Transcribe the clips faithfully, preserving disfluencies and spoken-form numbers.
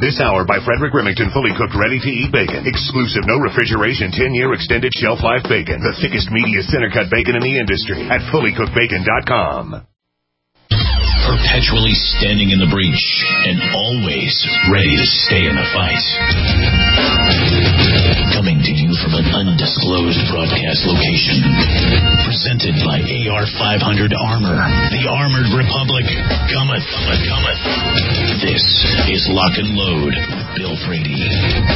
This hour by Frederick Remington, fully cooked, ready-to-eat bacon. Exclusive, no refrigeration, ten-year extended shelf life bacon. The thickest, meatiest, center-cut bacon in the industry at fully cooked bacon dot com. Perpetually standing in the breach and always ready to stay in the fight. Coming to you from an undisclosed broadcast location. Presented by A R five hundred Armor. The Armored Republic cometh, cometh. This is Lock and Load. Bill Frady.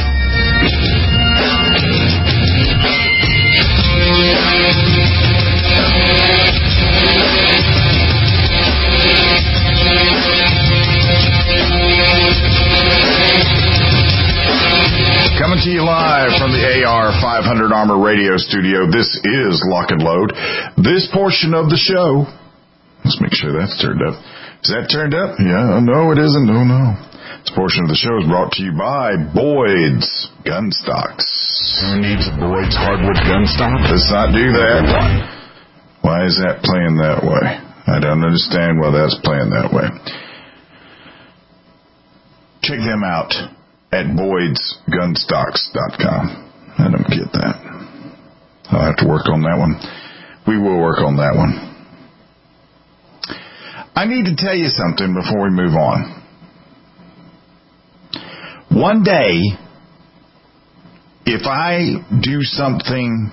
Coming to you live from the A R five hundred Armor Radio Studio, this is Lock and Load. This portion of the show, let's make sure that's turned up. Is that turned up? Yeah, no, it isn't. No, no. This portion of the show is brought to you by Boyd's Gun Stocks. Who needs a Boyd's hardwood gun stock? Let's not do that. Why is that playing that way? I don't understand why that's playing that way. Check them out at boyds gun stocks dot com. I don't get that. I'll have to work on that one. We will work on that one. I need to tell you something before we move on. One day, if I do something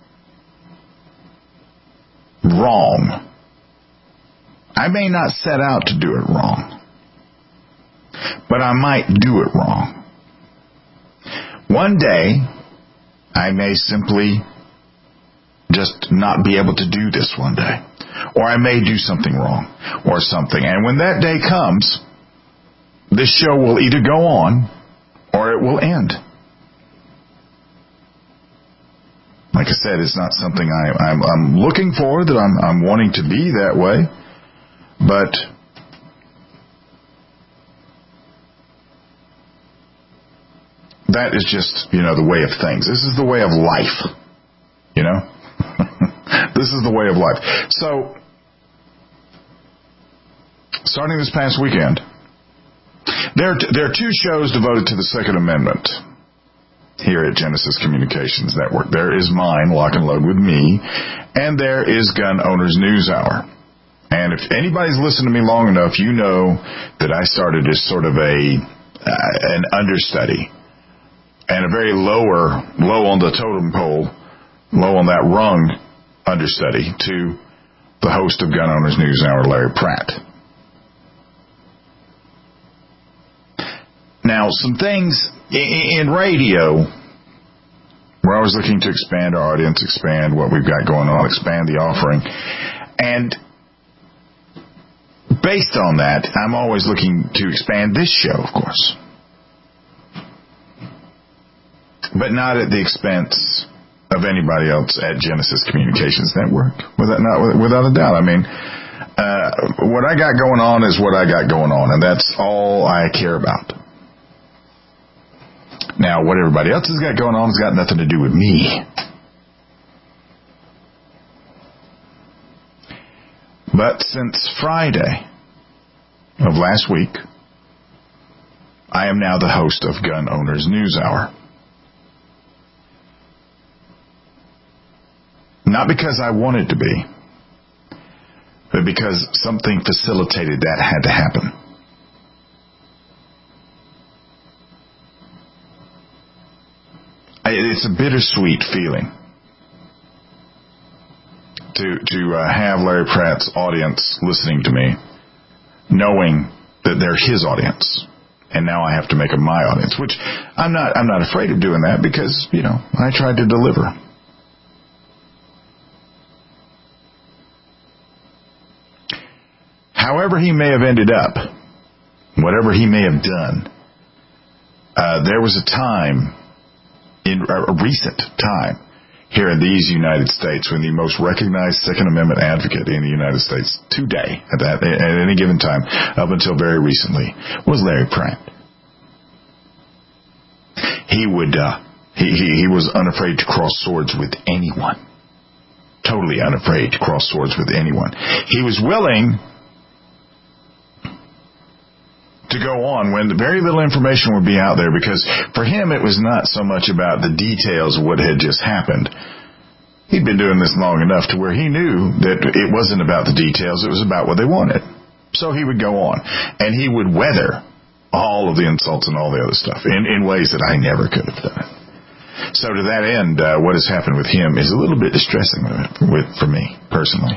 wrong, I may not set out to do it wrong, but I might do it wrong. One day, I may simply just not be able to do this one day. Or I may do something wrong or something. And when that day comes, this show will either go on or it will end. Like I said, it's not something I, I'm, I'm looking for, that I'm, I'm wanting to be that way. But that is just, you know, the way of things. This is the way of life, you know? This is the way of life. So, starting this past weekend, there are, t- there are two shows devoted to the Second Amendment here at Genesis Communications Network. There is mine, Lock and Load with me, and there is Gun Owners News Hour. And if anybody's listened to me long enough, you know that I started as sort of a uh, an understudy and a very lower, low on the totem pole, low on that rung understudy to the host of Gun Owners News Hour, Larry Pratt. Now, some things in radio, we're always looking to expand our audience, expand what we've got going on, expand the offering. And based on that, I'm always looking to expand this show, of course. But not at the expense of anybody else at Genesis Communications Network. Without, not, without a doubt. I mean, uh, what I got going on is what I got going on, and that's all I care about. Now, what everybody else has got going on has got nothing to do with me. But since Friday of last week, I am now the host of Gun Owners News Hour. Not because I wanted to be, but because something facilitated that had to happen. It's a bittersweet feeling to to uh, have Larry Pratt's audience listening to me, knowing that they're his audience, and now I have to make them my audience. Which I'm not. I'm not afraid of doing that because you know I tried to deliver. However he may have ended up, whatever he may have done, uh, there was a time, in a recent time, here in these United States, when the most recognized Second Amendment advocate in the United States today, at, that, at any given time, up until very recently, was Larry Pratt. He would, uh, he, he, he was unafraid to cross swords with anyone. Totally unafraid to cross swords with anyone. He was willing to go on when very little information would be out there, because for him it was not so much about the details of what had just happened. He'd been doing this long enough to where he knew that it wasn't about the details, it was about what they wanted. So he would go on, and he would weather all of the insults and all the other stuff in, in ways that I never could have done. So to that end, uh, what has happened with him is a little bit distressing with, with, for me, personally.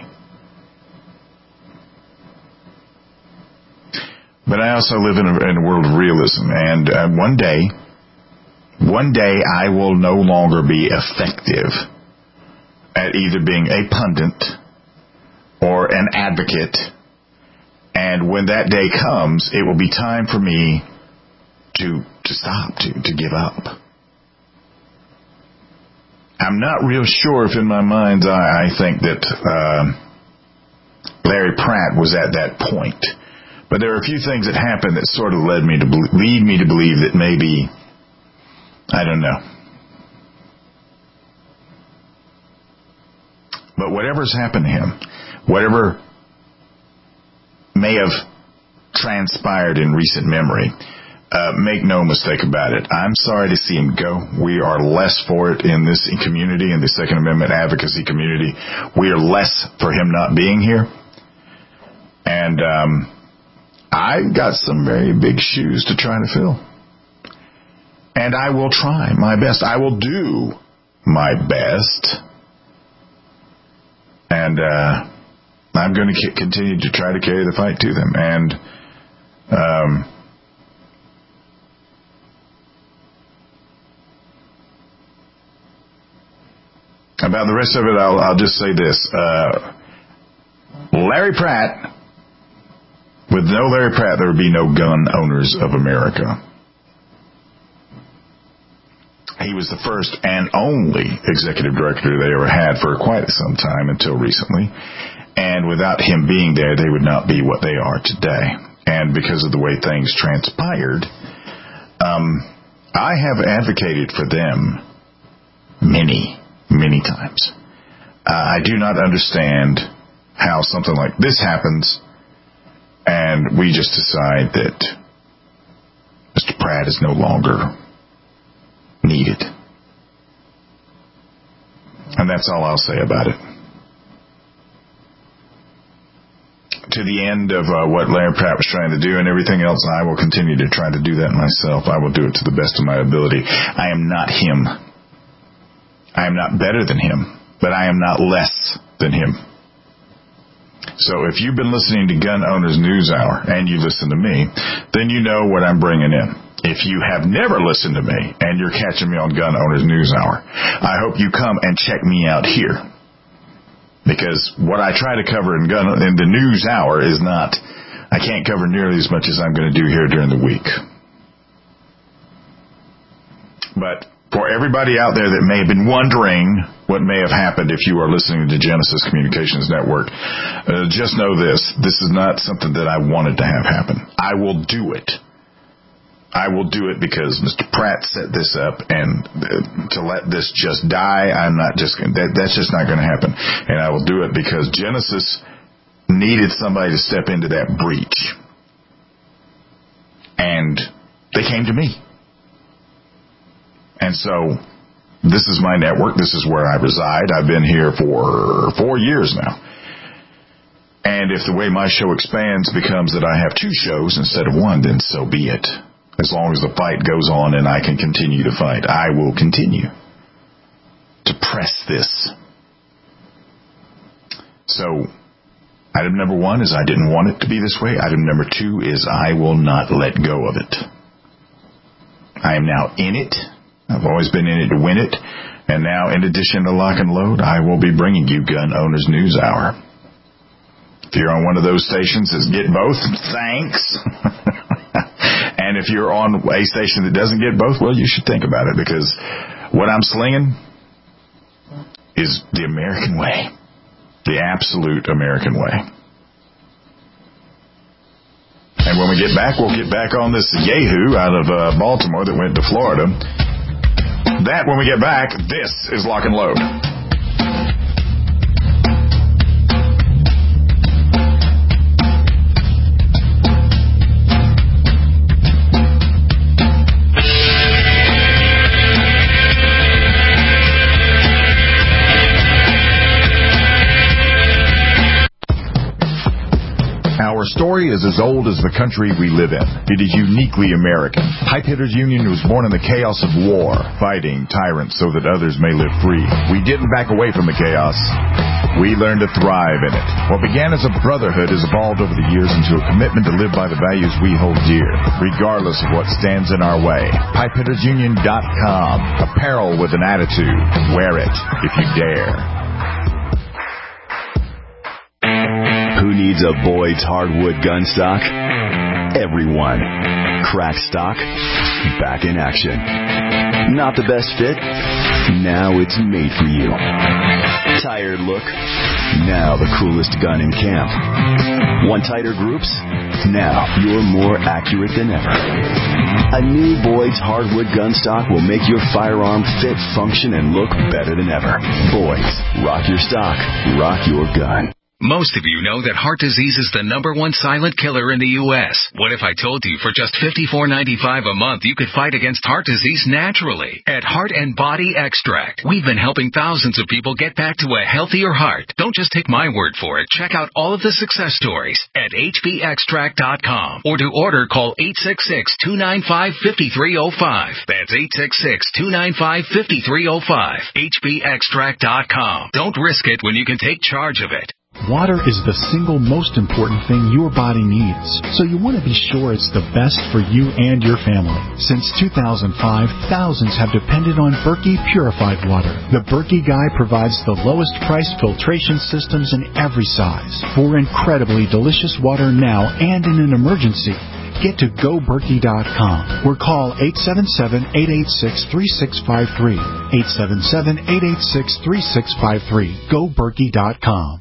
But I also live in a, in a world of realism, and uh, one day, one day I will no longer be effective at either being a pundit or an advocate. And when that day comes, it will be time for me to to stop, to, to give up. I'm not real sure if in my mind's eye I think that uh, Larry Pratt was at that point. But there are a few things that happened that sort of led me to be- lead me to believe that maybe, I don't know. But whatever's happened to him, whatever may have transpired in recent memory, uh, make no mistake about it, I'm sorry to see him go. We are less for it in this community, in the Second Amendment advocacy community. We are less for him not being here. And um, I've got some very big shoes to try to fill. And I will try my best. I will do my best. And uh, I'm going to continue to try to carry the fight to them. And um, about the rest of it, I'll, I'll just say this. Uh, Larry Pratt, with no Larry Pratt, there would be no gun owners of America. He was the first and only executive director they ever had for quite some time until recently. And without him being there, they would not be what they are today. And because of the way things transpired, um, I have advocated for them many, many times. Uh, I do not understand how something like this happens and we just decide that Mister Pratt is no longer needed. And that's all I'll say about it. To the end of uh, what Larry Pratt was trying to do and everything else, I will continue to try to do that myself. I will do it to the best of my ability. I am not him. I am not better than him, but I am not less than him. So if you've been listening to Gun Owners News Hour and you listen to me, then you know what I'm bringing in. If you have never listened to me and you're catching me on Gun Owners News Hour, I hope you come and check me out here. Because what I try to cover in gun in the news hour is not, I can't cover nearly as much as I'm going to do here during the week. But for everybody out there that may have been wondering what may have happened if you are listening to Genesis Communications Network, uh, just know this. This is not something that I wanted to have happen. I will do it. I will do it because Mister Pratt set this up, and uh, to let this just die, I'm not just that, that's just not going to happen. And I will do it because Genesis needed somebody to step into that breach, and they came to me. And so this is my network. This is where I reside. I've been here for four years now. And if the way my show expands becomes that I have two shows instead of one, then so be it. As long as the fight goes on and I can continue to fight, I will continue to press this. So, item number one is I didn't want it to be this way. Item number two is I will not let go of it. I am now in it. I've always been in it to win it. And now, in addition to Lock and Load, I will be bringing you Gun Owners News Hour. If you're on one of those stations that get both, thanks. And if you're on a station that doesn't get both, well, you should think about it, because what I'm slinging is the American way, the absolute American way. And when we get back, we'll get back on this yahoo out of uh, Baltimore that went to Florida. That, when we get back, this is Lock and Load. story is as old as the country we live in. It is uniquely American. Pipe Hitters Union was born in the chaos of war, fighting tyrants so that others may live free. We didn't back away from the chaos. We learned to thrive in it. What began as a brotherhood has evolved over the years into a commitment to live by the values we hold dear, regardless of what stands in our way. pipe hitters union dot com. Apparel with an attitude. Wear it if you dare. Who needs a Boyd's hardwood gun stock? Everyone. Crack stock, back in action. Not the best fit? Now it's made for you. Tired look? Now the coolest gun in camp. Want tighter groups? Now you're more accurate than ever. A new Boyd's hardwood gun stock will make your firearm fit, function, and look better than ever. Boyd's. Rock your stock. Rock your gun. Most of you know that heart disease is the number one silent killer in the U S What if I told you for just fifty-four ninety-five a month you could fight against heart disease naturally? At Heart and Body Extract, we've been helping thousands of people get back to a healthier heart. Don't just take my word for it. Check out all of the success stories at h b extract dot com, or to order, call eight six six, two nine five, five three zero five. That's eight six six, two nine five, five three zero five. h b extract dot com. Don't risk it when you can take charge of it. Water is the single most important thing your body needs, so you want to be sure it's the best for you and your family. Since two thousand five, thousands have depended on Berkey purified water. The Berkey Guy provides the lowest price filtration systems in every size for incredibly delicious water now and in an emergency. Get to go berkey dot com or call eight seven seven, eight eight six, three six five three. eight seven seven, eight eight six, three six five three. go berkey dot com.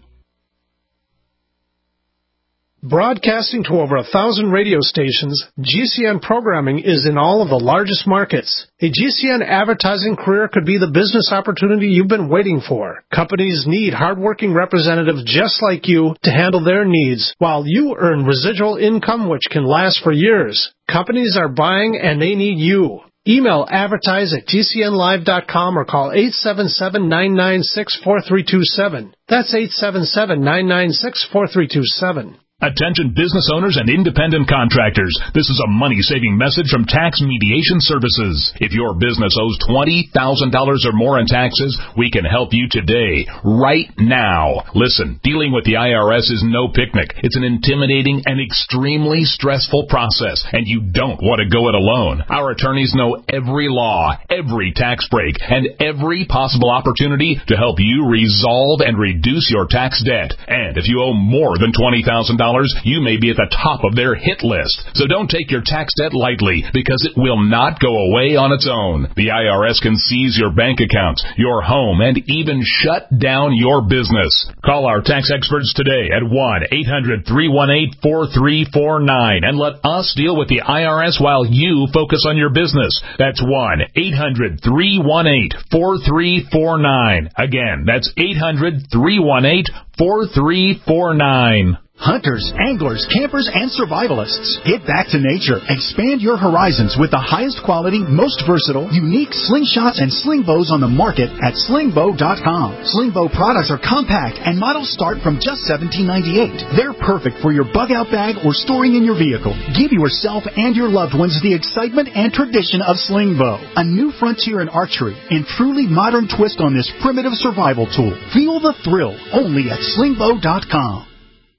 Broadcasting to over a thousand radio stations, G C N programming is in all of the largest markets. A G C N advertising career could be the business opportunity you've been waiting for. Companies need hardworking representatives just like you to handle their needs, while you earn residual income which can last for years. Companies are buying and they need you. Email advertise at g c n live dot com or call eight seven seven, nine nine six, four three two seven. That's eight seven seven, nine nine six, four three two seven. Attention business owners and independent contractors. This is a money-saving message from Tax Mediation Services. If your business owes twenty thousand dollars or more in taxes, we can help you today, right now. Listen, dealing with the I R S is no picnic. It's an intimidating and extremely stressful process, and you don't want to go it alone. Our attorneys know every law, every tax break, and every possible opportunity to help you resolve and reduce your tax debt. And if you owe more than twenty thousand dollars, you may be at the top of their hit list. So don't take your tax debt lightly, because it will not go away on its own. The I R S can seize your bank accounts, your home, and even shut down your business. Call our tax experts today at one eight hundred, three one eight, four three four nine and let us deal with the I R S while you focus on your business. That's one eight hundred, three one eight, four three four nine. Again, that's eight hundred, three one eight, four three four nine. Hunters, anglers, campers, and survivalists. Get back to nature. Expand your horizons with the highest quality, most versatile, unique slingshots and sling bows on the market at sling bow dot com. Sling bow products are compact and models start from just seventeen ninety-eight. They're perfect for your bug out bag or storing in your vehicle. Give yourself and your loved ones the excitement and tradition of sling bow, a new frontier in archery and truly modern twist on this primitive survival tool. Feel the thrill only at sling bow dot com.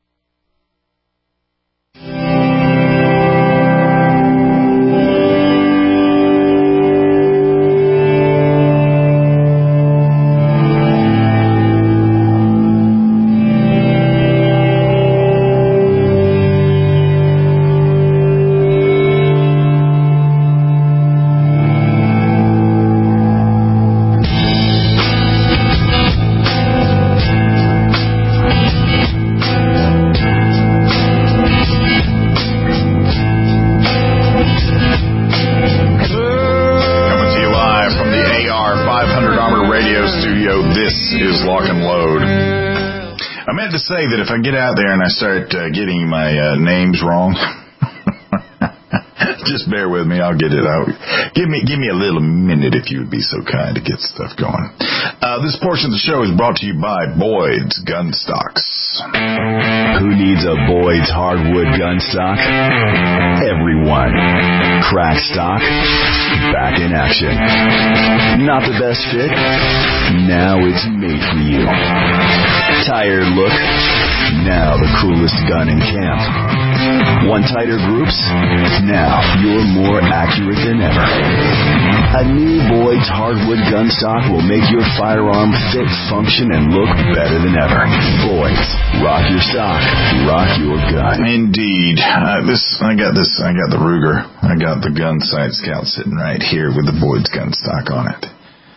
Say that if I get out there and I start uh, getting my uh, names wrong, Just bear with me. I'll get it out. Give me, give me a little minute if you would be so kind to get stuff going. Uh, this portion of the show is brought to you by Boyd's Gun Stocks. Who needs a Boyd's hardwood gun stock? Everyone. Crack stock. Back in action. Not the best fit? Now it's made for you. Tired look? Now the coolest gun in camp. Want tighter groups? Now you're more accurate than ever. A new Boyd's hardwood gun stock will make your firearm fit, function, and look better than ever. Boyd's, rock your stock, rock your gun. Indeed. Uh, this I got this. I got the Ruger. I got the Gun Sight Scout sitting right here with the Boyd's gun stock on it,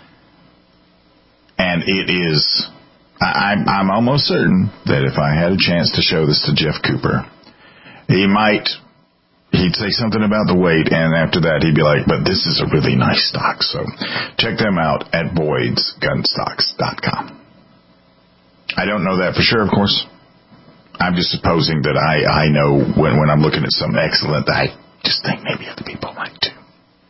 and it is. I, I'm, I'm almost certain that if I had a chance to show this to Jeff Cooper, he might, he'd say something about the weight, and after that he'd be like, but this is a really nice stock. So check them out at Boyds Gun Stocks dot com. I don't know that for sure, of course. I'm just supposing that I, I know when, when I'm looking at something excellent, I just think maybe other people might too.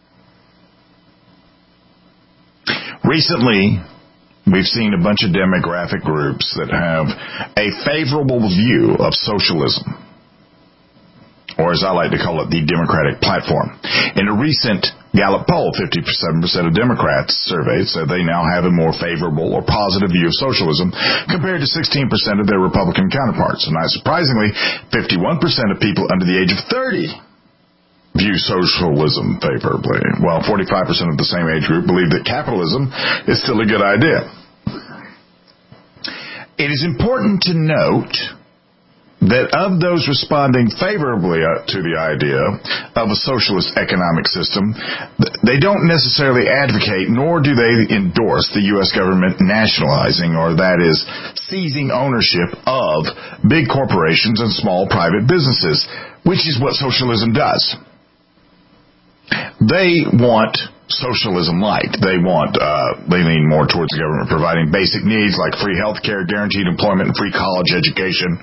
Recently, we've seen a bunch of demographic groups that have a favorable view of socialism, or as I like to call it, the Democratic platform. In a recent Gallup poll, fifty-seven percent of Democrats surveyed said they now have a more favorable or positive view of socialism compared to sixteen percent of their Republican counterparts. And not surprisingly, fifty-one percent of people under the age of thirty view socialism favorably, while forty-five percent of the same age group believe that capitalism is still a good idea. It is important to note that of those responding favorably to the idea of a socialist economic system, they don't necessarily advocate, nor do they endorse the U S government nationalizing, or that is, seizing ownership of big corporations and small private businesses, which is what socialism does. They want socialism light. They want, uh, they lean more towards the government providing basic needs like free health care, guaranteed employment, and free college education.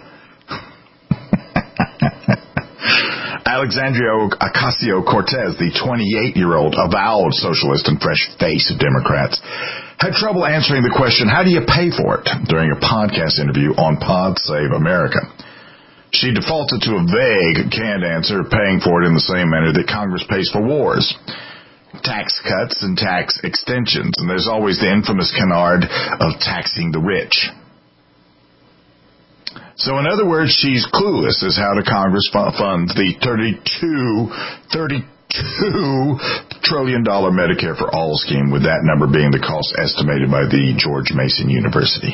Alexandria Ocasio-Cortez, the twenty-eight-year-old avowed socialist and fresh face of Democrats, had trouble answering the question, how do you pay for it, during a podcast interview on Pod Save America. She defaulted to a vague, canned answer, paying for it in the same manner that Congress pays for wars. Tax cuts and tax extensions, and there's always the infamous canard of taxing the rich. So in other words, she's clueless as how to Congress fund the thirty-two, thirty-two trillion dollars Medicare for All scheme, with that number being the cost estimated by the George Mason University.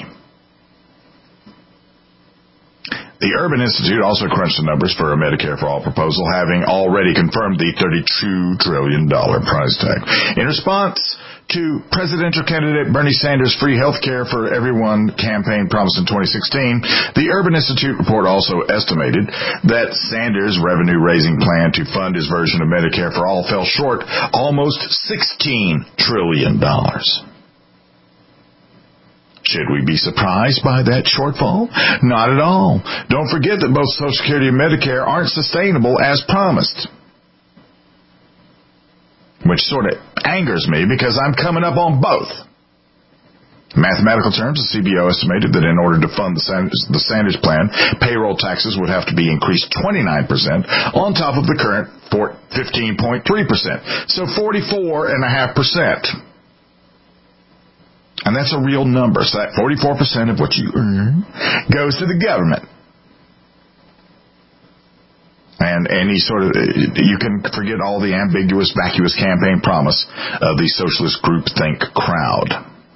The Urban Institute also crunched the numbers for a Medicare for All proposal, having already confirmed the thirty-two trillion dollars price tag. In response to presidential candidate Bernie Sanders' free health care for everyone campaign promise in twenty sixteen, the Urban Institute report also estimated that Sanders' revenue-raising plan to fund his version of Medicare for All fell short almost sixteen trillion dollars. Should we be surprised by that shortfall? Not at all. Don't forget that both Social Security and Medicare aren't sustainable as promised. Which sort of angers me because I'm coming up on both. In mathematical terms, the C B O estimated that in order to fund the Sanders, the Sanders plan, payroll taxes would have to be increased twenty-nine percent on top of the current fifteen point three percent. So forty-four point five percent. And that's a real number. So that forty-four percent of what you earn goes to the government. And any sort of, you can forget all the ambiguous, vacuous campaign promise of the socialist groupthink crowd.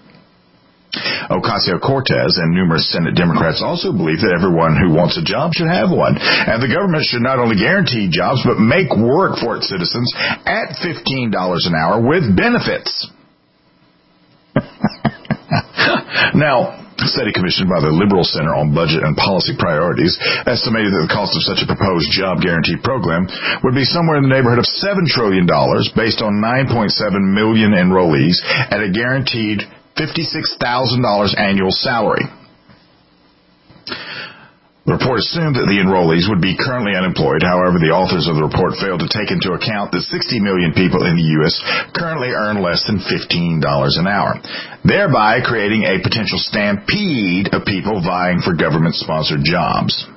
Ocasio-Cortez and numerous Senate Democrats also believe that everyone who wants a job should have one. And the government should not only guarantee jobs, but make work for its citizens at fifteen dollars an hour with benefits. Now, a study commissioned by the Liberal Center on Budget and Policy Priorities estimated that the cost of such a proposed job guarantee program would be somewhere in the neighborhood of seven trillion dollars based on nine point seven million enrollees at a guaranteed fifty-six thousand dollars annual salary. The report assumed that the enrollees would be currently unemployed. However, the authors of the report failed to take into account that sixty million people in the U S currently earn less than fifteen dollars an hour, thereby creating a potential stampede of people vying for government-sponsored jobs.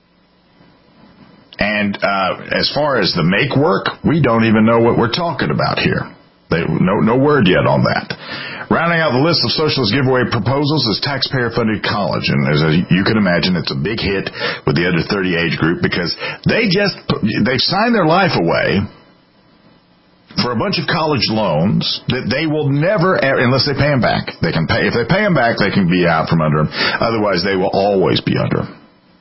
And uh, as far as the make work, we don't even know what we're talking about here. They, no, no word yet on that. Rounding out the list of socialist giveaway proposals is taxpayer-funded college. And as you can imagine, it's a big hit with the under thirty age group because they just, they've signed their life away for a bunch of college loans that they will never, unless they pay them back. They can pay, if they pay them back, they can be out from under them. Otherwise, they will always be under them.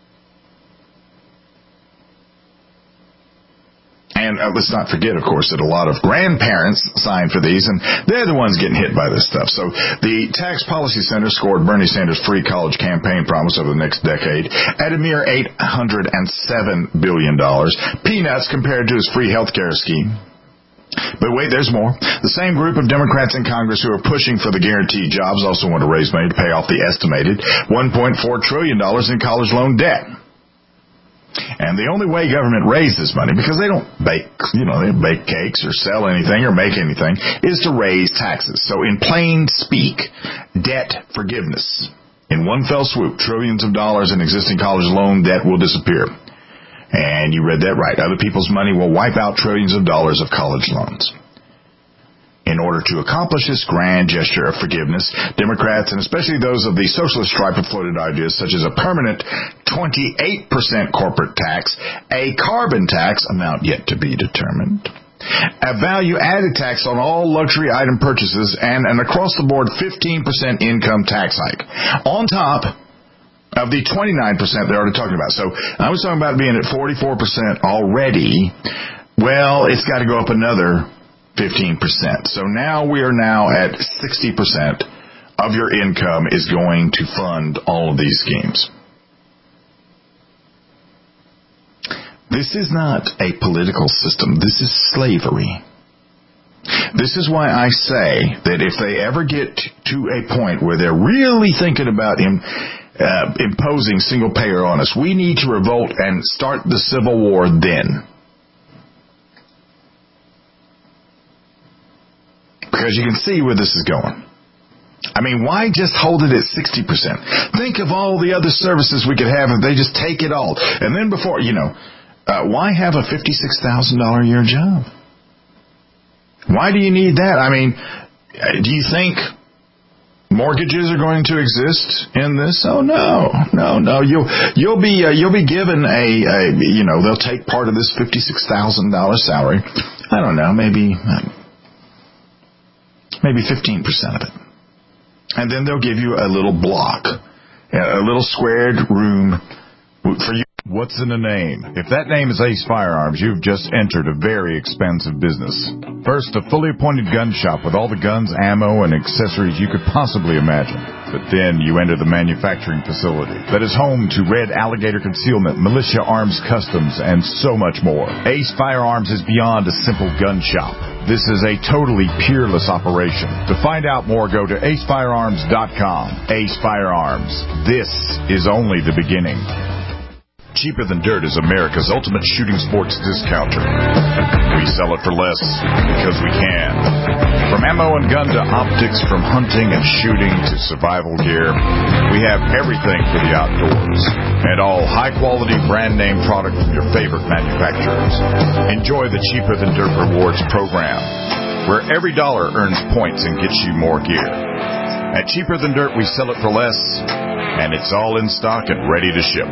And uh, let's not forget, of course, that a lot of grandparents signed for these, and they're the ones getting hit by this stuff. So the Tax Policy Center scored Bernie Sanders' free college campaign promise over the next decade at a mere eight hundred seven billion dollars. Peanuts compared to his free health care scheme. But wait, there's more. The same group of Democrats in Congress who are pushing for the guaranteed jobs also want to raise money to pay off the estimated one point four trillion dollars in college loan debt. And the only way government raises money, because they don't bake, you know, they don't bake cakes or sell anything or make anything, is to raise taxes. So in plain speak, debt forgiveness. In one fell swoop, trillions of dollars in existing college loan debt will disappear. And you read that right. Other people's money will wipe out trillions of dollars of college loans. In order to accomplish this grand gesture of forgiveness, Democrats, and especially those of the socialist stripe, have floated ideas such as a permanent twenty-eight percent corporate tax, a carbon tax, amount yet to be determined, a value-added tax on all luxury item purchases, and an across-the-board fifteen percent income tax hike. On top of the twenty-nine percent they're already talking about. So I was talking about being at forty-four percent already. Well, it's got to go up another fifteen percent. So now we are now at sixty percent of your income is going to fund all of these schemes. This is not a political system. This is slavery. This is why I say that if they ever get to a point where they're really thinking about im- uh, imposing single payer on us, we need to revolt and start the Civil War then. Because you can see where this is going. I mean, why just hold it at sixty percent? Think of all the other services we could have if they just take it all. And then before, you know, uh, why have a fifty-six thousand dollars a year job? Why do you need that? I mean, do you think mortgages are going to exist in this? Oh, no, no, no. You'll, you'll be, uh, you'll be given a, a, you know, they'll take part of this fifty-six thousand dollars salary. I don't know, maybe... Uh, Maybe fifteen percent of it. And then they'll give you a little block, a little squared room for you. What's in a name? If that name is Ace Firearms, you've just entered a very expensive business. First, a fully appointed gun shop with all the guns, ammo, and accessories you could possibly imagine. But then you enter the manufacturing facility that is home to Red Alligator Concealment, Militia Arms Customs, and so much more. Ace Firearms is beyond a simple gun shop. This is a totally peerless operation. To find out more, go to ace firearms dot com. Ace Firearms. This is only the beginning. Cheaper Than Dirt is America's ultimate shooting sports discounter. We sell it for less because we can. From ammo and gun to optics, from hunting and shooting to survival gear, we have everything for the outdoors. And all high-quality brand-name product from your favorite manufacturers. Enjoy the Cheaper Than Dirt Rewards program, where every dollar earns points and gets you more gear. At Cheaper Than Dirt, we sell it for less, and it's all in stock and ready to ship.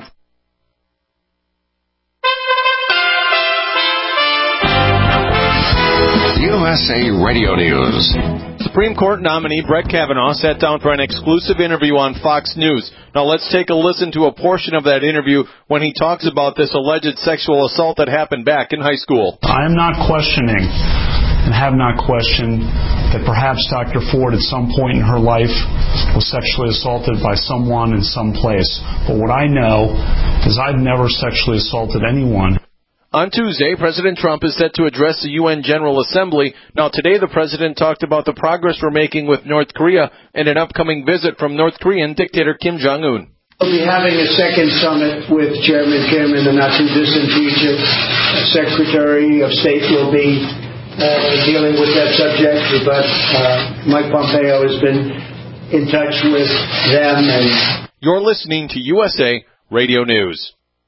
U S A Radio News. Supreme Court nominee Brett Kavanaugh sat down for an exclusive interview on Fox News. Now let's take a listen to a portion of that interview when he talks about this alleged sexual assault that happened back in high school. I am not questioning and have not questioned that perhaps Doctor Ford at some point in her life was sexually assaulted by someone in some place. But what I know is I've never sexually assaulted anyone. On Tuesday, President Trump is set to address the U N General Assembly. Now, today the president talked about the progress we're making with North Korea and an upcoming visit from North Korean dictator Kim Jong-un. We'll be having a second summit with Chairman Kim in the not-too-distant future. Secretary of State will be uh, dealing with that subject, but uh, Mike Pompeo has been in touch with them. And You're listening to U S A Radio News.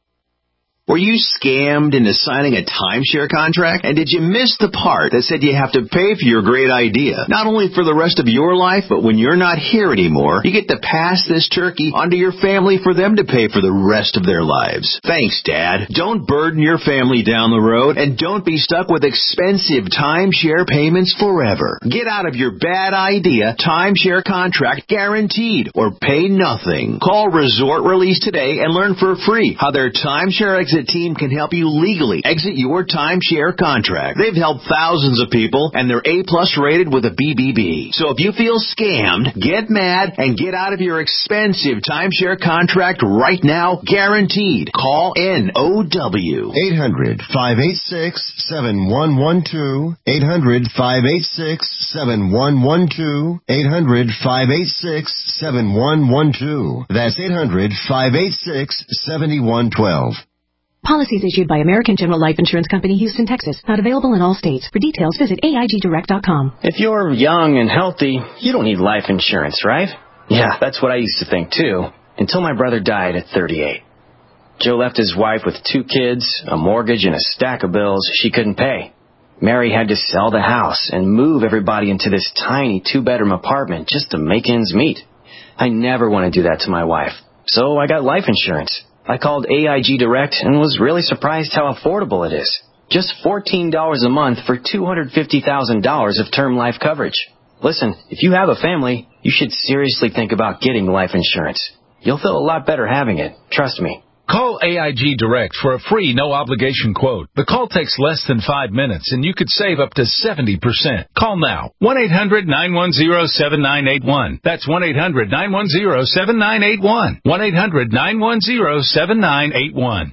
Were you scammed into signing a timeshare contract? And did you miss the part that said you have to pay for your great idea? Not only for the rest of your life, but when you're not here anymore, you get to pass this turkey onto your family for them to pay for the rest of their lives. Thanks, Dad. Don't burden your family down the road, and don't be stuck with expensive timeshare payments forever. Get out of your bad idea timeshare contract guaranteed, or pay nothing. Call Resort Release today and learn for free how their timeshare exit team can help you legally exit your timeshare contract. They've helped thousands of people, and they're A-plus rated with a B B B. So if you feel scammed, get mad and get out of your expensive timeshare contract right now, guaranteed. Call N O W. eight hundred, five eight six, seven one one two. eight hundred, five eight six, seven one one two. eight hundred, five eight six, seven one one two. That's eight hundred, five eight six, seven one one two. Policies issued by American General Life Insurance Company, Houston, Texas. Not available in all states. For details, visit A I G direct dot com. If you're young and healthy, you don't need life insurance, right? Yeah, that's what I used to think, too, until my brother died at thirty-eight. Joe left his wife with two kids, a mortgage, and a stack of bills she couldn't pay. Mary had to sell the house and move everybody into this tiny two-bedroom apartment just to make ends meet. I never want to do that to my wife, so I got life insurance. I called A I G Direct and was really surprised how affordable it is. Just fourteen dollars a month for two hundred fifty thousand dollars of term life coverage. Listen, if you have a family, you should seriously think about getting life insurance. You'll feel a lot better having it. Trust me. Call A I G Direct for a free no-obligation quote. The call takes less than five minutes, and you could save up to seventy percent. Call now. one eight hundred nine one zero seven nine eight one. That's one eight hundred nine one zero seven nine eight one. one eight hundred nine one zero seven nine eight one.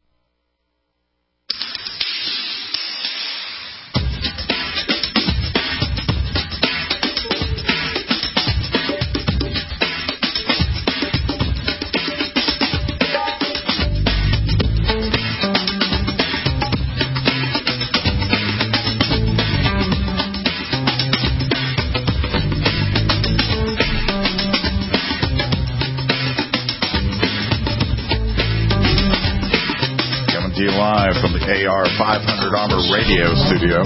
Live from the A R five hundred Armor Radio studio.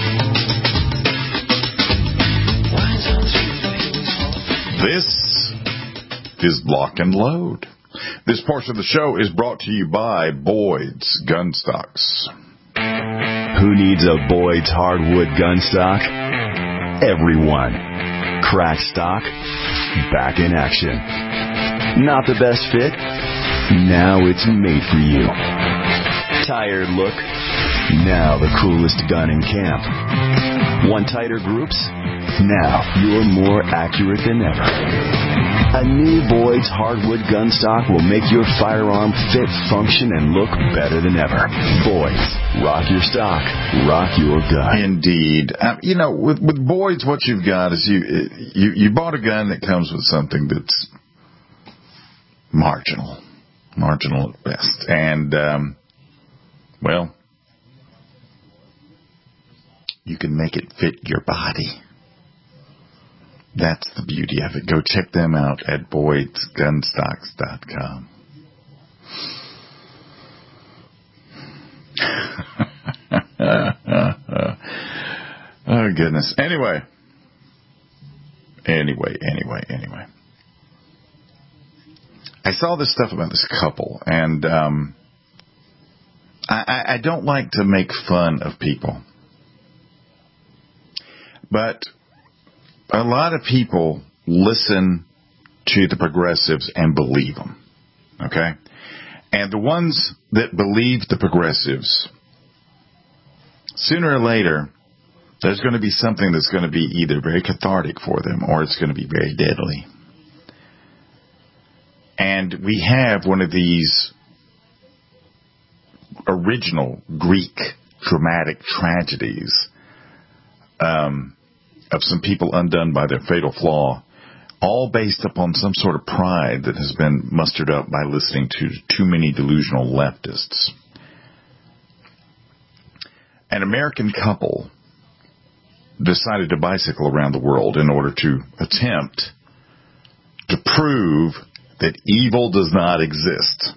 This is Lock and Load. This portion of the show is brought to you by Boyd's Gun Stocks. Who needs a Boyd's hardwood gun stock? Everyone. Crack stock, back in action. Not the best fit? Now it's made for you. Tired look? Now the coolest gun in camp. Want tighter groups? Now you're more accurate than ever. A new Boyd's hardwood gun stock will make your firearm fit, function, and look better than ever. Boyd's. Rock your stock. Rock your gun. Indeed. Um, you know, with, with Boyd's, what you've got is you, you, you bought a gun that comes with something that's marginal. Marginal at best. And, um, well, you can make it fit your body. That's the beauty of it. Go check them out at Boyds Gun Stocks dot com. Oh, goodness. Anyway. Anyway, anyway, anyway. I saw this stuff about this couple, and um, I, I don't like to make fun of people. But a lot of people listen to the progressives and believe them. Okay? And the ones that believe the progressives, sooner or later, there's going to be something that's going to be either very cathartic for them or it's going to be very deadly. And we have one of these original Greek dramatic tragedies um, of some people undone by their fatal flaw all based upon some sort of pride that has been mustered up by listening to too many delusional leftists. An American couple decided to bicycle around the world in order to attempt to prove that evil does not exist.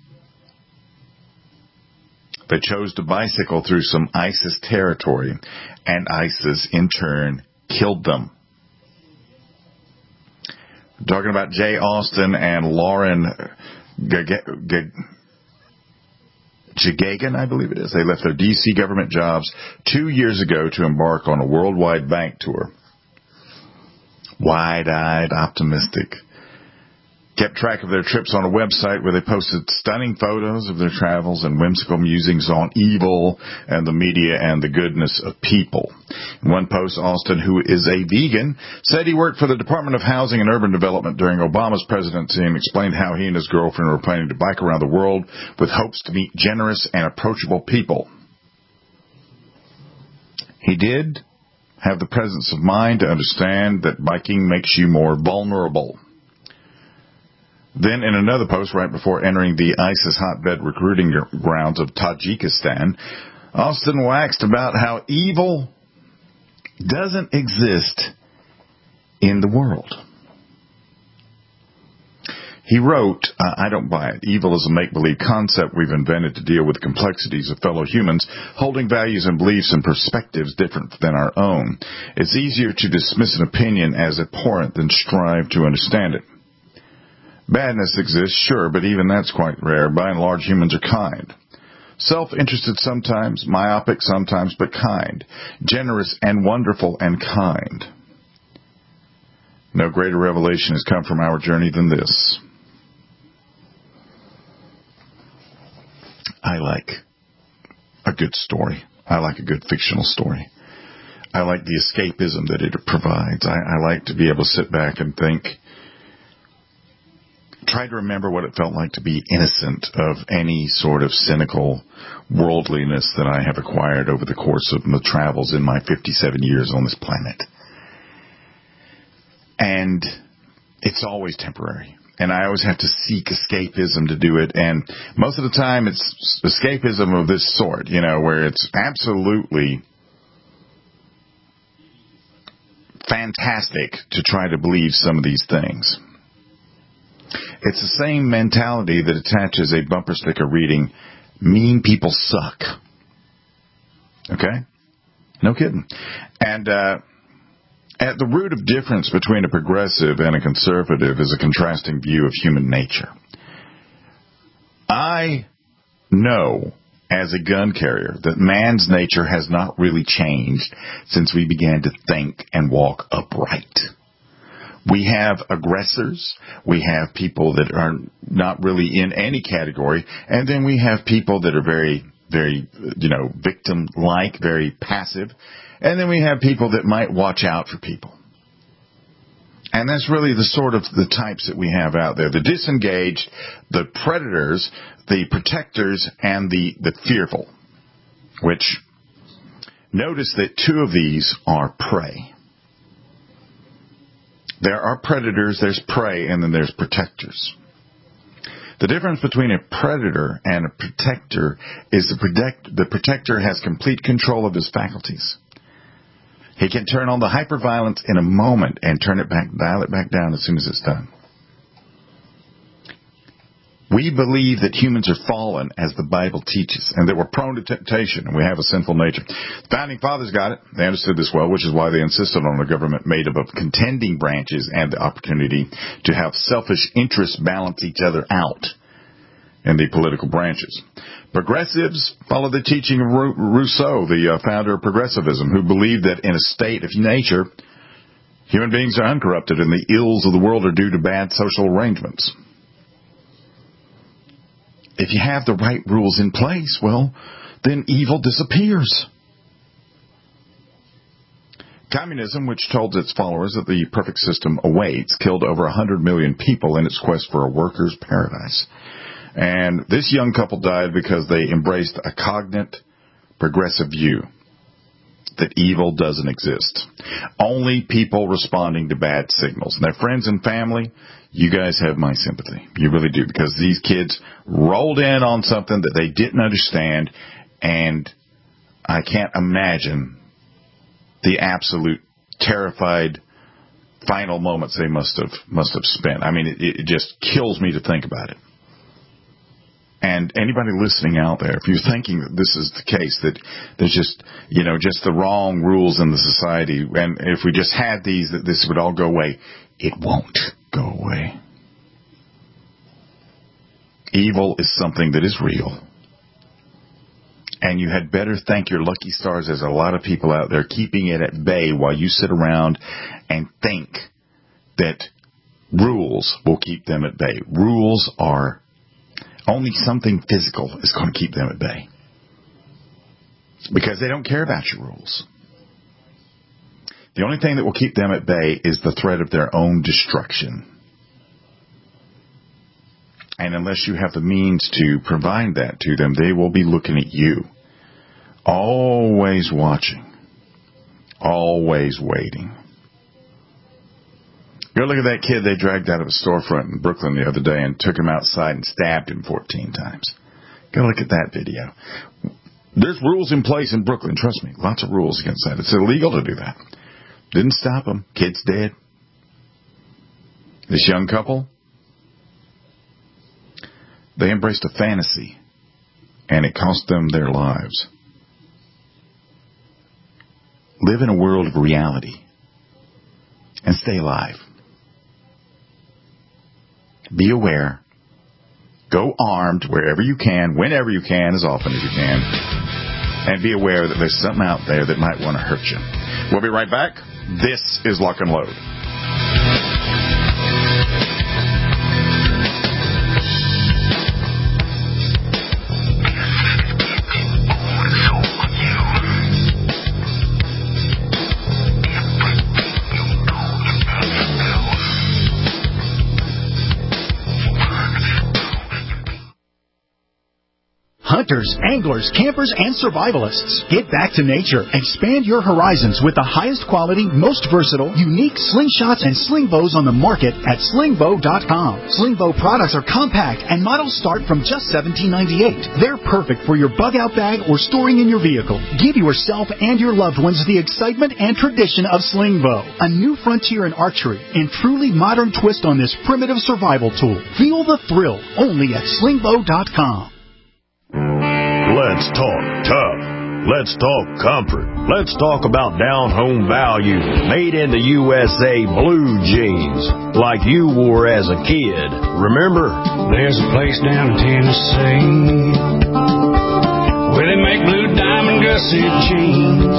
They chose to bicycle through some ISIS territory, and ISIS, in turn, killed them. We're talking about Jay Austin and Lauren Gagagan, I believe it is. They left their D C government jobs two years ago to embark on a worldwide bank tour. Wide-eyed, optimistic. Kept track of their trips on a website where they posted stunning photos of their travels and whimsical musings on evil and the media and the goodness of people. In one post, Austin, who is a vegan, said he worked for the Department of Housing and Urban Development during Obama's presidency and explained how he and his girlfriend were planning to bike around the world with hopes to meet generous and approachable people. He did have the presence of mind to understand that biking makes you more vulnerable. Then in another post right before entering the ISIS hotbed recruiting grounds of Tajikistan, Austin waxed about how evil doesn't exist in the world. He wrote, I don't buy it. Evil is a make-believe concept we've invented to deal with the complexities of fellow humans, holding values and beliefs and perspectives different than our own. It's easier to dismiss an opinion as abhorrent than strive to understand it. Badness exists, sure, but even that's quite rare. By and large, humans are kind. Self-interested sometimes, myopic sometimes, but kind. Generous and wonderful and kind. No greater revelation has come from our journey than this. I like a good story. I like a good fictional story. I like the escapism that it provides. I, I like to be able to sit back and think, try to remember what it felt like to be innocent of any sort of cynical worldliness that I have acquired over the course of my travels in my fifty-seven years on this planet. And it's always temporary. And I always have to seek escapism to do it. And most of the time it's escapism of this sort, you know, where it's absolutely fantastic to try to believe some of these things. It's the same mentality that attaches a bumper sticker reading, mean people suck. Okay? No kidding. And uh, at the root of difference between a progressive and a conservative is a contrasting view of human nature. I know, as a gun carrier, that man's nature has not really changed since we began to think and walk upright. We have aggressors, we have people that are not really in any category, and then we have people that are very, very, you know, victim-like, very passive, and then we have people that might watch out for people. And that's really the sort of the types that we have out there. The disengaged, the predators, the protectors, and the, the fearful, which, notice that two of these are prey. There are predators, there's prey, and then there's protectors. The difference between a predator and a protector is the, protect, the protector has complete control of his faculties. He can turn on the hyperviolence in a moment and turn it back, dial it back down as soon as it's done. We believe that humans are fallen, as the Bible teaches, and that we're prone to temptation, and we have a sinful nature. The Founding Fathers got it. They understood this well, which is why they insisted on a government made up of contending branches and the opportunity to have selfish interests balance each other out in the political branches. Progressives follow the teaching of Rousseau, the uh, founder of progressivism, who believed that in a state of nature, human beings are uncorrupted and the ills of the world are due to bad social arrangements. If you have the right rules in place, well, then evil disappears. Communism, which told its followers that the perfect system awaits, killed over one hundred million people in its quest for a workers' paradise. And this young couple died because they embraced a cognate, progressive view. that evil doesn't exist. Only people responding to bad signals. And their friends and family, you guys have my sympathy. You really do, because these kids rolled in on something that they didn't understand, and I can't imagine the absolute terrified final moments they must have must have spent. I mean, it, it just kills me to think about it. And anybody listening out there, if you're thinking that this is the case, that there's just, you know, just the wrong rules in the society, and if we just had these, that this would all go away, it won't go away. Evil is something that is real. And you had better thank your lucky stars. There's a lot of people out there keeping it at bay while you sit around and think that rules will keep them at bay. Rules are only something physical is going to keep them at bay, because they don't care about your rules. The only thing that will keep them at bay is the threat of their own destruction. And unless you have the means to provide that to them, they will be looking at you, always watching, always waiting. Go look at that kid they dragged out of a storefront in Brooklyn the other day and took him outside and stabbed him fourteen times. Go look at that video. There's rules in place in Brooklyn. Trust me, lots of rules against that. It's illegal to do that. Didn't stop him. Kid's dead. This young couple, they embraced a fantasy, and it cost them their lives. Live in a world of reality and stay alive. Be aware. Go armed wherever you can, whenever you can, as often as you can. And be aware that there's something out there that might want to hurt you. We'll be right back. This is Lock and Load. Hunters, anglers, campers, and survivalists. Get back to nature. Expand your horizons with the highest quality, most versatile, unique slingshots and sling bows on the market at sling bow dot com. Sling bow products are compact and models start from just seventeen ninety-eight. They're perfect for your bug-out bag or storing in your vehicle. Give yourself and your loved ones the excitement and tradition of sling bow, a new frontier in archery and truly modern twist on this primitive survival tool. Feel the thrill only at sling bow dot com. Let's talk tough. Let's talk comfort. Let's talk about down-home value. Made in the U S A blue jeans, like you wore as a kid. Remember? There's a place down in Tennessee where they make blue diamond gusset jeans.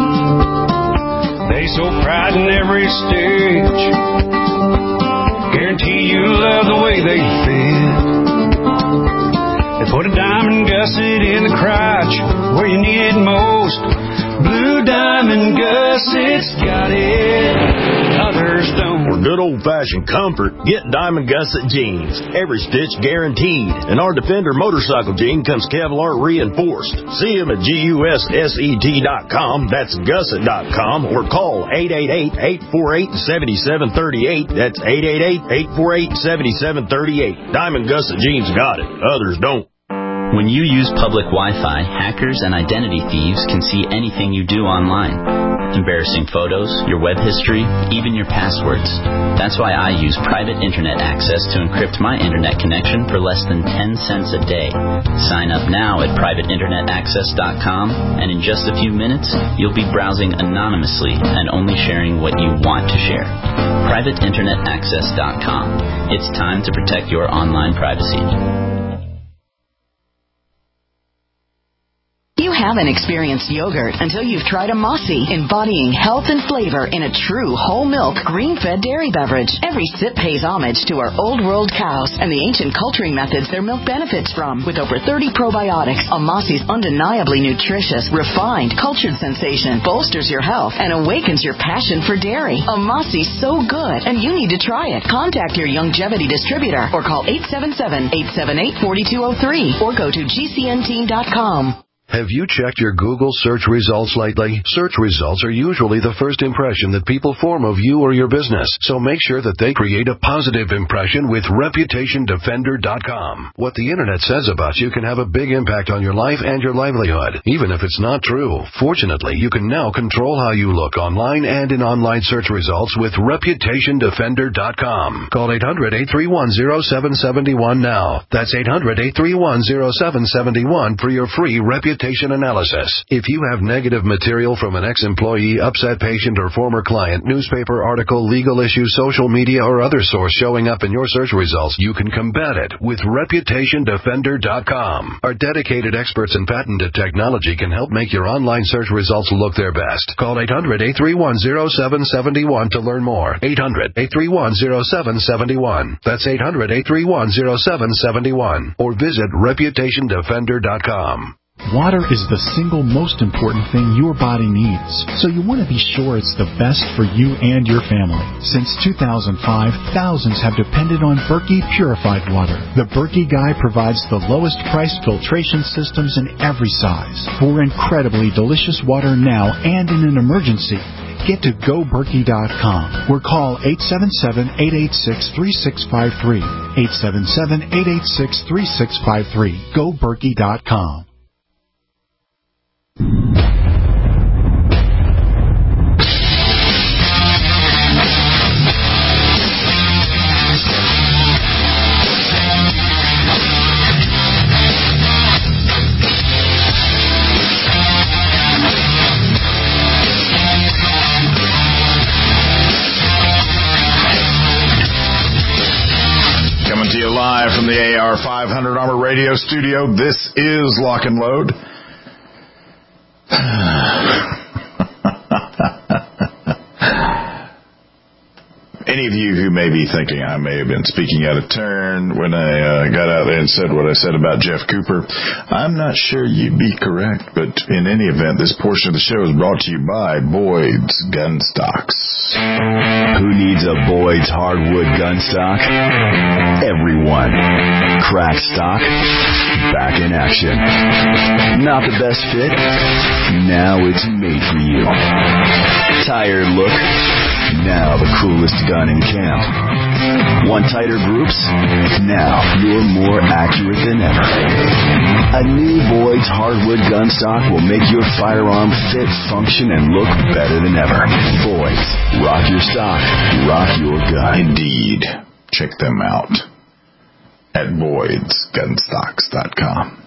They so pride in every stitch. Guarantee you love the way they fit. They put a diamond gusset in the crotch where you need it most. Blue Diamond Gussets got it, others don't. For good old-fashioned comfort, get Diamond Gusset jeans. Every stitch guaranteed. And our Defender motorcycle jean comes Kevlar reinforced. See them at gusset dot com. That's gusset dot com. Or call eight eight eight, eight four eight, seven seven three eight. That's eight eight eight, eight four eight, seven seven three eight. Diamond Gusset jeans got it, others don't. When you use public Wi-Fi, hackers and identity thieves can see anything you do online. Embarrassing photos, your web history, even your passwords. That's why I use private internet access to encrypt my internet connection for less than ten cents a day. Sign up now at private internet access dot com, and in just a few minutes, you'll be browsing anonymously and only sharing what you want to share. private internet access dot com. It's time to protect your online privacy. You haven't experienced yogurt until you've tried a Mossy, embodying health and flavor in a true whole milk, green-fed dairy beverage. Every sip pays homage to our old world cows and the ancient culturing methods their milk benefits from. With over thirty probiotics, a Mossy's undeniably nutritious, refined, cultured sensation bolsters your health and awakens your passion for dairy. A Mossy's so good, and you need to try it. Contact your Youngevity distributor or call eight seven seven, eight seven eight, four two zero three or go to G C N team dot com. Have you checked your Google search results lately? Search results are usually the first impression that people form of you or your business, so make sure that they create a positive impression with Reputation Defender dot com. What the internet says about you can have a big impact on your life and your livelihood, even if it's not true. Fortunately, you can now control how you look online and in online search results with Reputation Defender dot com. Call eight hundred, eight three one, zero seven seven one now. That's eight hundred, eight three one, zero seven seven one for your free reputation analysis. If you have negative material from an ex-employee, upset patient, or former client, newspaper article, legal issue, social media, or other source showing up in your search results, you can combat it with Reputation Defender dot com. Our dedicated experts in patented technology can help make your online search results look their best. Call eight hundred, eight three one, zero seven seven one to learn more. eight hundred, eight three one, zero seven seven one. That's eight hundred, eight three one, zero seven seven one. Or visit Reputation Defender dot com. Water is the single most important thing your body needs, so you want to be sure it's the best for you and your family. Since two thousand five, thousands have depended on Berkey purified water. The Berkey Guy provides the lowest price filtration systems in every size for incredibly delicious water now and in an emergency. Get to go berkey dot com or call eight seven seven, eight eight six, three six five three. eight seven seven, eight eight six, three six five three. go berkey dot com. Coming to you live from the A R five hundred Armor Radio Studio, this is Lock and Load. Any of you who may be thinking I may have been speaking out of turn when I uh, got out there and said what I said about Jeff Cooper, I'm not sure you'd be correct, but in any event, this portion of the show is brought to you by Boyd's Gun Stocks. Who needs a Boyd's hardwood gun stock? Everyone. Crack stock, back in action. Not the best fit? Now it's made for you. Tired look? Now the coolest gun in camp. Want tighter groups? Now you're more accurate than ever. A new Boyd's hardwood gun stock will make your firearm fit, function, and look better than ever. Boyd's. Rock your stock. Rock your gun. Indeed. Check them out at boyds gun stocks dot com.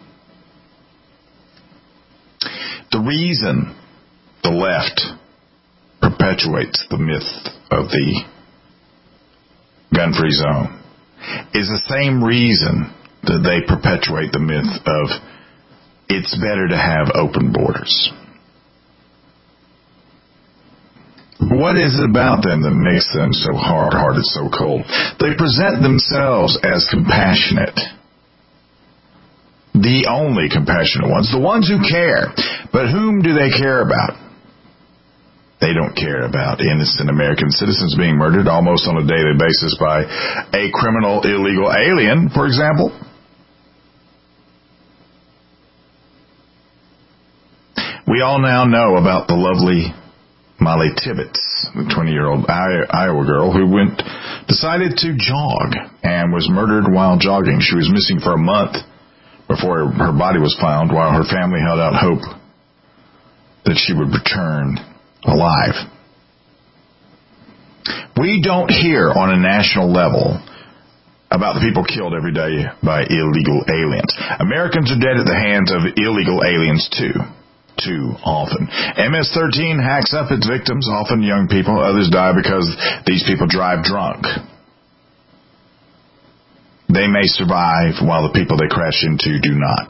The reason the left perpetuates the myth of the gun-free zone is the same reason that they perpetuate the myth of it's better to have open borders. What is it about them that makes them so hard-hearted, so cold? They present themselves as compassionate. The only compassionate ones, the ones who care. But whom do they care about? They don't care about innocent American citizens being murdered almost on a daily basis by a criminal illegal alien, for example. We all now know about the lovely Molly Tibbetts, the twenty-year-old Iowa girl who went, decided to jog and was murdered while jogging. She was missing for a month before her body was found, while her family held out hope that she would return alive. We don't hear on a national level about the people killed every day by illegal aliens. Americans are dead at the hands of illegal aliens too. Too often. M S thirteen hacks up its victims, often young people. Others die because these people drive drunk. They may survive while the people they crash into do not.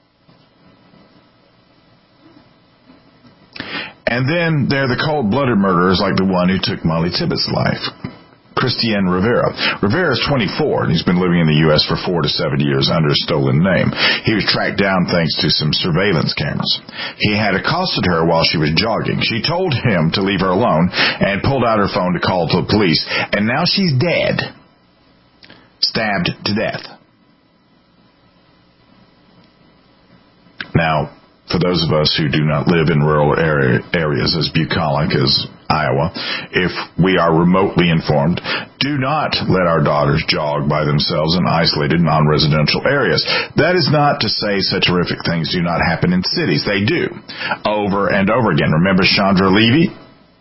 And then there are the cold-blooded murderers like the one who took Molly Tibbetts' life, Christian Rivera. Rivera is twenty-four, and he's been living in the U S for four to seven years under a stolen name. He was tracked down thanks to some surveillance cameras. He had accosted her while she was jogging. She told him to leave her alone and pulled out her phone to call to the police. And now she's dead, stabbed to death. Now, for those of us who do not live in rural area, areas as bucolic as Iowa, if we are remotely informed, do not let our daughters jog by themselves in isolated non-residential areas. That is not to say such horrific things do not happen in cities. They do, over and over again. Remember Chandra Levy?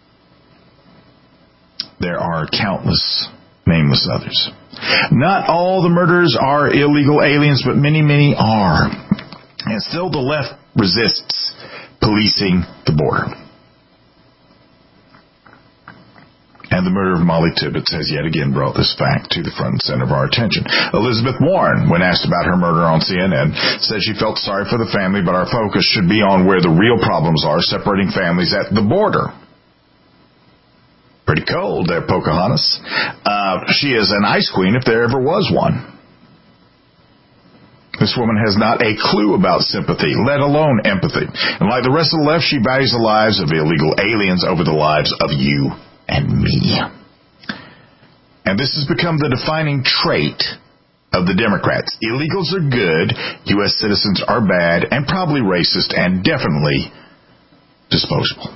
There are countless nameless others. Not all the murderers are illegal aliens, but many, many are. And still the left resists policing the border. And the murder of Molly Tibbetts has yet again brought this fact to the front and center of our attention. Elizabeth Warren, when asked about her murder on C N N, said she felt sorry for the family, but our focus should be on where the real problems are, separating families at the border. Pretty cold there, Pocahontas. Uh, she is an ice queen if there ever was one. This woman has not a clue about sympathy, let alone empathy. And like the rest of the left, she values the lives of illegal aliens over the lives of you and me. And this has become the defining trait of the Democrats. Illegals are good, U S citizens are bad, and probably racist, and definitely disposable.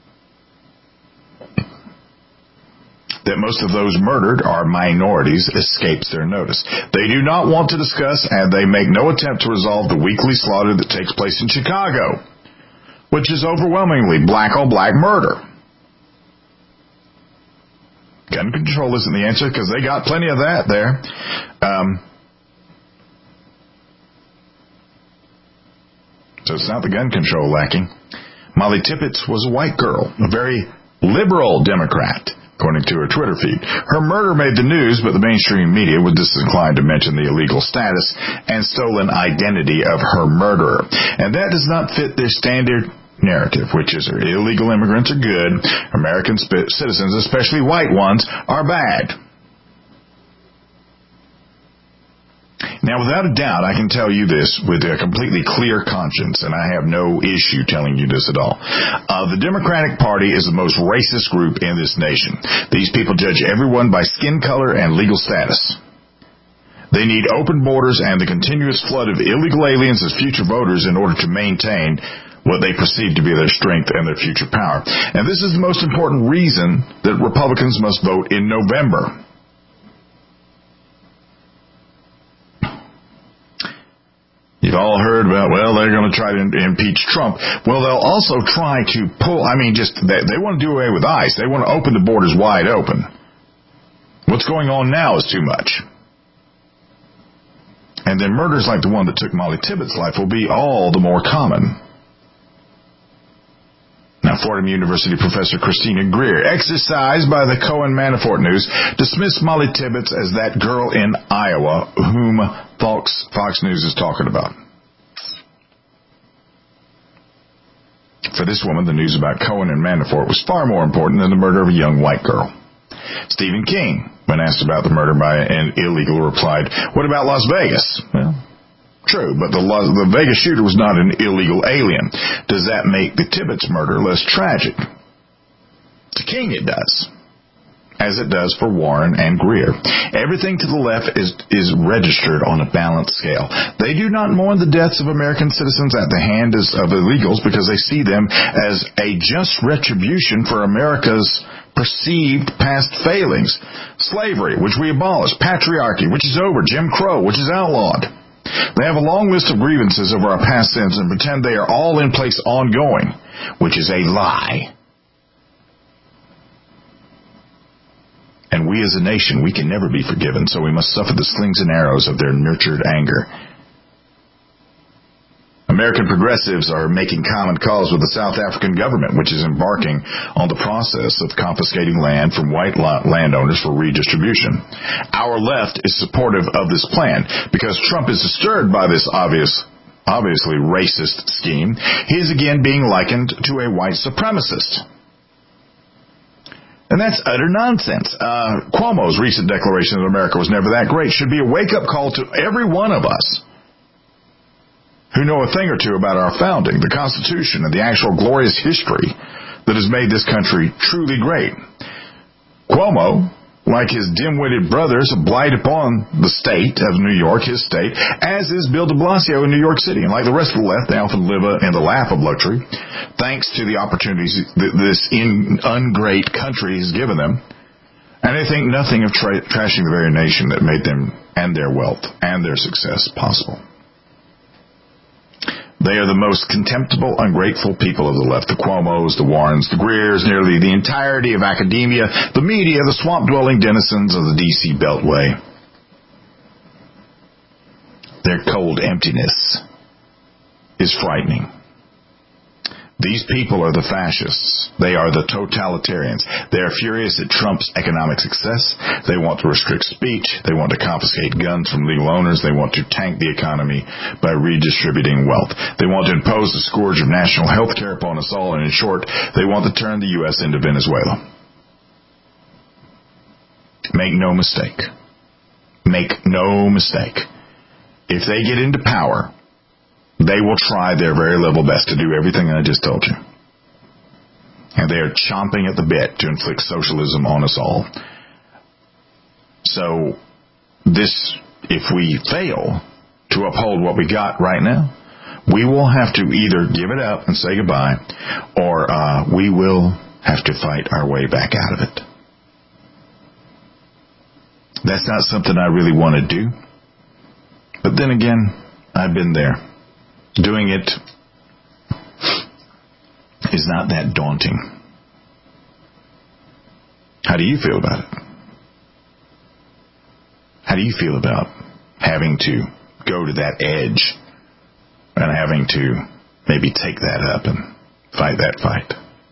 That most of those murdered are minorities escapes their notice. They do not want to discuss, and they make no attempt to resolve the weekly slaughter that takes place in Chicago, which is overwhelmingly black-on-black murder. Gun control isn't the answer, because they got plenty of that there. Um, so it's not the gun control lacking. Molly Tibbetts was a white girl, a very liberal Democrat, according to her Twitter feed. Her murder made the news, but the mainstream media was disinclined to mention the illegal status and stolen identity of her murderer. And that does not fit their standard narrative, which is illegal immigrants are good, American citizens, especially white ones, are bad. Now, without a doubt, I can tell you this with a completely clear conscience, and I have no issue telling you this at all. Uh, the Democratic Party is the most racist group in this nation. These people judge everyone by skin color and legal status. They need open borders and the continuous flood of illegal aliens as future voters in order to maintain what they perceive to be their strength and their future power. And this is the most important reason that Republicans must vote in November. You've all heard about, well, they're going to try to impeach Trump. Well, they'll also try to pull, I mean, just, they, they want to do away with ICE. They want to open the borders wide open. What's going on now is too much. And then murders like the one that took Molly Tibbetts' life will be all the more common. Now, Fordham University professor Christina Greer, exercised by the Cohen Manafort news, dismissed Molly Tibbetts as that girl in Iowa whom Fox, Fox News is talking about. For this woman, the news about Cohen and Manafort was far more important than the murder of a young white girl. Stephen King, when asked about the murder by an illegal, replied, "What about Las Vegas?" Well, true, but the, the Vegas shooter was not an illegal alien. Does that make the Tibbetts murder less tragic? To King, it does. As it does for Warren and Greer. Everything to the left is, is registered on a balanced scale. They do not mourn the deaths of American citizens at the hand of illegals because they see them as a just retribution for America's perceived past failings. Slavery, which we abolished. Patriarchy, which is over. Jim Crow, which is outlawed. They have a long list of grievances over our past sins and pretend they are all in place ongoing, which is a lie. And we as a nation, we can never be forgiven, so we must suffer the slings and arrows of their nurtured anger. American progressives are making common cause with the South African government, which is embarking on the process of confiscating land from white landowners for redistribution. Our left is supportive of this plan because Trump is disturbed by this obvious, obviously racist scheme. He is again being likened to a white supremacist. And that's utter nonsense. Uh, Cuomo's recent declaration that America was never that great should be a wake-up call to every one of us who know a thing or two about our founding, the Constitution, and the actual glorious history that has made this country truly great. Cuomo like his dim-witted brothers, a blight upon the state of New York, his state, as is Bill de Blasio in New York City. And like the rest of the left, they often live in the lap of luxury, thanks to the opportunities that this in, ungreat country has given them. And they think nothing of tra- trashing the very nation that made them and their wealth and their success possible. They are the most contemptible, ungrateful people of the left. The Cuomos, the Warrens, the Greers, nearly the entirety of academia, the media, the swamp-dwelling denizens of the D C Beltway. Their cold emptiness is frightening. These people are the fascists. They are the totalitarians. They are furious at Trump's economic success. They want to restrict speech. They want to confiscate guns from legal owners. They want to tank the economy by redistributing wealth. They want to impose the scourge of national health care upon us all. And in short, they want to turn the U S into Venezuela. Make no mistake. Make no mistake. If they get into power, they will try their very level best to do everything I just told you. And they are chomping at the bit to inflict socialism on us all. So, this, if we fail to uphold what we got right now, we will have to either give it up and say goodbye, or uh, we will have to fight our way back out of it. That's not something I really want to do. But then again, I've been there. Doing it is not that daunting. How do you feel about it? How do you feel about having to go to that edge and having to maybe take that up and fight that fight?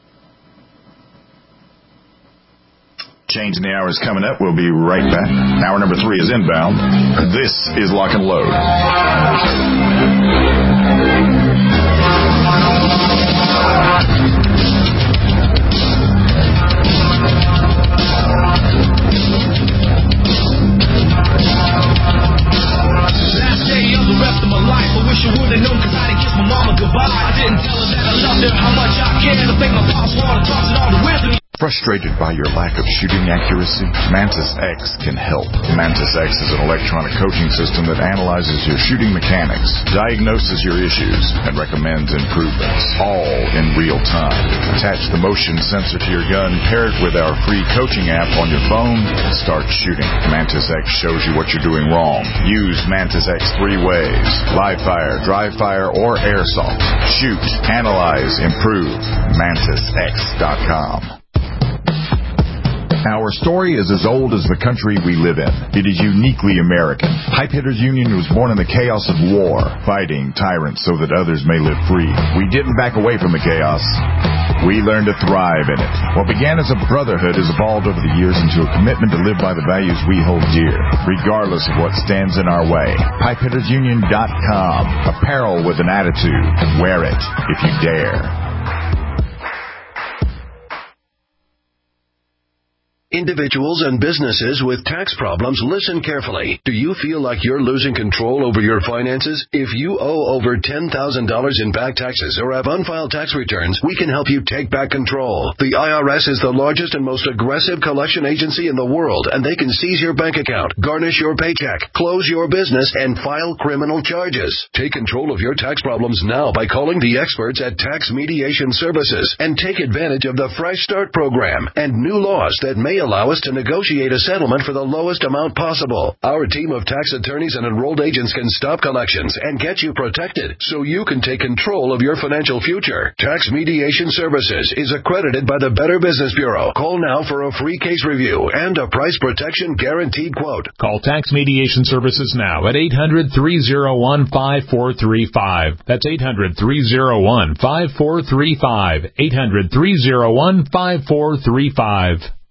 Changing the hour is coming up. We'll be right back. Hour number three is inbound. This is Lock and Load. Frustrated by your lack of shooting accuracy? Mantis X can help. Mantis X is an electronic coaching system that analyzes your shooting mechanics, diagnoses your issues, and recommends improvements, all in real time. Attach the motion sensor to your gun, pair it with our free coaching app on your phone, and start shooting. Mantis X shows you what you're doing wrong. Use Mantis X three ways: live fire, dry fire, or airsoft. Shoot, analyze, improve. Mantis X dot com. Our story is as old as the country we live in. It is uniquely American. Pipe Hitters Union was born in the chaos of war, fighting tyrants so that others may live free. We didn't back away from the chaos. We learned to thrive in it. What began as a brotherhood has evolved over the years into a commitment to live by the values we hold dear, regardless of what stands in our way. Pipe Hitters Union dot com. Apparel with an attitude. Wear it if you dare. Individuals and businesses with tax problems, listen carefully. Do you feel like you're losing control over your finances? If you owe over ten thousand dollars in back taxes or have unfiled tax returns, we can help you take back control. The I R S is the largest and most aggressive collection agency in the world, and they can seize your bank account, garnish your paycheck, close your business, and file criminal charges. Take control of your tax problems now by calling the experts at Tax Mediation Services and take advantage of the Fresh Start program and new laws that may allow us to negotiate a settlement for the lowest amount possible. Our team of tax attorneys and enrolled agents can stop collections and get you protected so you can take control of your financial future. Tax Mediation Services is accredited by the Better Business Bureau. Call now for a free case review and a price protection guaranteed quote. Call Tax Mediation Services now at eight hundred, three oh one, five four three five. That's eight hundred, three oh one, five four three five. eight hundred, three oh one, five four three five.